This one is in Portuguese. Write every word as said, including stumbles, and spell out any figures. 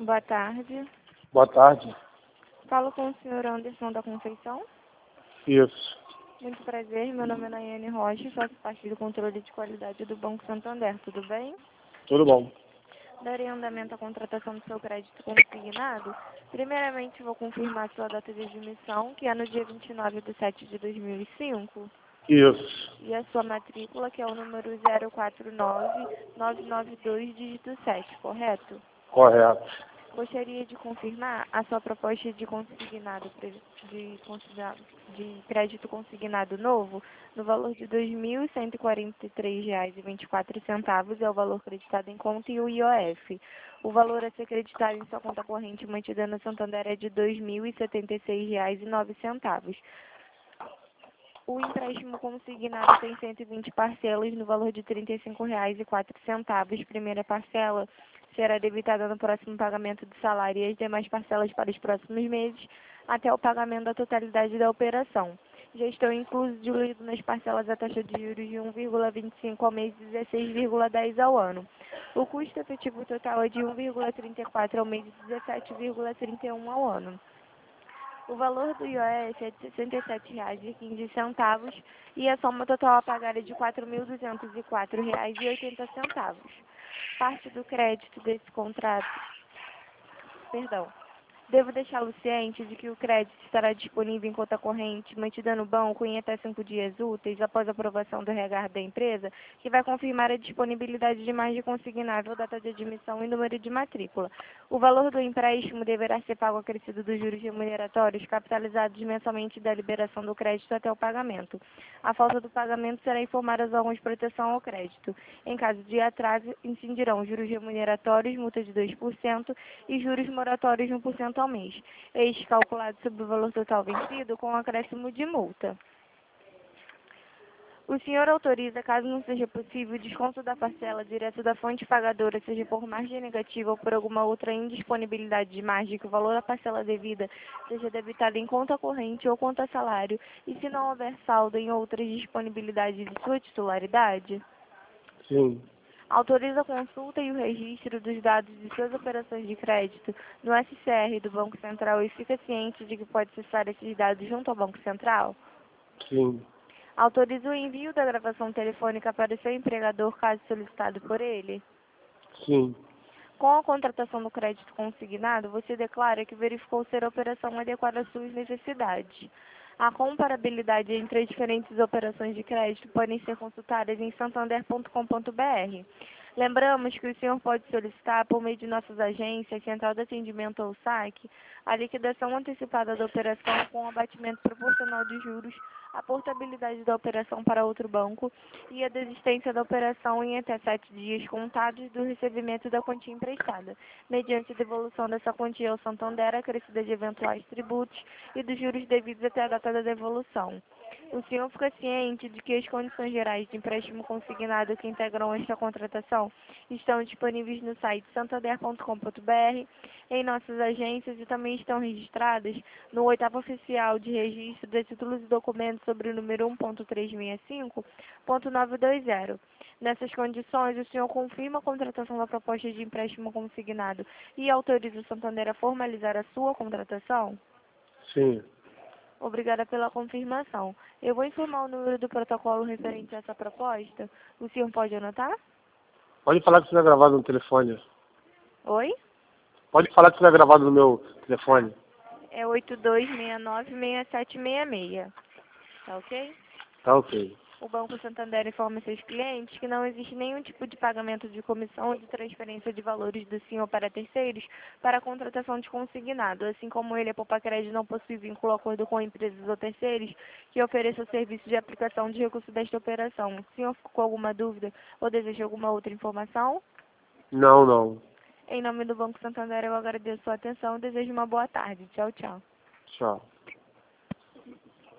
Boa tarde. Boa tarde. Falo com o senhor Anderson da Conceição. Isso. Muito prazer, meu nome é Nayane Rocha, faço parte do controle de qualidade do Banco Santander, tudo bem? Tudo bom. Darei andamento à contratação do seu crédito consignado. Primeiramente, vou confirmar sua data de admissão, que é no dia vinte e nove de setembro de dois mil e cinco. Isso. E a sua matrícula, que é o número zero quatro nove nove nove dois, dígito sete, correto? Correto. Gostaria de confirmar a sua proposta de consignado, de, consignado, de crédito consignado novo no valor de dois mil cento e quarenta e três reais e vinte e quatro centavos é o valor creditado em conta e o I O F. O valor a ser creditado em sua conta corrente mantida no Santander é de dois mil e setenta e seis reais e nove centavos. O empréstimo consignado tem cento e vinte parcelas no valor de trinta e cinco reais e quatro centavos. Primeira parcela será debitada no próximo pagamento do salário e as demais parcelas para os próximos meses, até o pagamento da totalidade da operação. Já estão incluídos nas parcelas a taxa de juros de um vírgula vinte e cinco ao mês e dezesseis vírgula dez ao ano. O custo efetivo total é de um vírgula trinta e quatro ao mês e dezessete vírgula trinta e um ao ano. O valor do I O F é de sessenta e sete reais e quinze centavos e a soma total a pagar é de quatro mil duzentos e quatro reais e oitenta centavos. Parte do crédito desse contrato, perdão, devo deixá-lo ciente de que o crédito estará disponível em conta corrente mantida no banco em até cinco dias úteis após a aprovação do R H da empresa, que vai confirmar a disponibilidade de margem consignável, data de admissão e número de matrícula. O valor do empréstimo deverá ser pago acrescido dos juros remuneratórios capitalizados mensalmente da liberação do crédito até o pagamento. A falta do pagamento será informada aos órgãos de proteção ao crédito. Em caso de atraso, incidirão juros remuneratórios, multa de dois por cento e juros moratórios de um por cento ao mês. Este calculado sobre o valor total vencido com acréscimo de multa. O senhor autoriza, caso não seja possível, o desconto da parcela direto da fonte pagadora, seja por margem negativa ou por alguma outra indisponibilidade de margem, que o valor da parcela devida seja debitado em conta corrente ou conta salário, e se não houver saldo em outras disponibilidades de sua titularidade? Sim. Autoriza a consulta e o registro dos dados de suas operações de crédito no S C R do Banco Central e fica ciente de que pode acessar esses dados junto ao Banco Central? Sim. Autoriza o envio da gravação telefônica para o seu empregador, caso solicitado por ele? Sim. Com a contratação do crédito consignado, você declara que verificou ser a operação adequada às suas necessidades. A comparabilidade entre as diferentes operações de crédito podem ser consultadas em santander ponto com ponto br. Lembramos que o senhor pode solicitar, por meio de nossas agências, Central de Atendimento ou S A C, a liquidação antecipada da operação com abatimento proporcional de juros, a portabilidade da operação para outro banco e a desistência da operação em até sete dias contados do recebimento da quantia emprestada, mediante a devolução dessa quantia ao Santander, acrescida de eventuais tributos e dos juros devidos até a data da devolução. O senhor fica ciente de que as condições gerais de empréstimo consignado que integram esta contratação estão disponíveis no site santander ponto com ponto br, em nossas agências e também estão registradas no oitavo oficial de registro de títulos e documentos sobre o número um ponto trezentos e sessenta e cinco ponto novecentos e vinte. Nessas condições, o senhor confirma a contratação da proposta de empréstimo consignado e autoriza o Santander a formalizar a sua contratação? Sim. Obrigada pela confirmação. Eu vou informar o número do protocolo referente a essa proposta. O senhor pode anotar? Pode falar que isso não é gravado no telefone. Oi? Pode falar que isso não é gravado no meu telefone. É oito dois seis nove, seis sete seis seis. Tá ok? Tá ok. O Banco Santander informa seus clientes que não existe nenhum tipo de pagamento de comissão ou de transferência de valores do senhor para terceiros para a contratação de consignado, assim como ele, a Popacred, não possui vínculo acordo com empresas ou terceiros que ofereçam o serviço de aplicação de recurso desta operação. O senhor ficou com alguma dúvida ou deseja alguma outra informação? Não, não. Em nome do Banco Santander, eu agradeço a sua atenção e desejo uma boa tarde. Tchau, tchau. Tchau.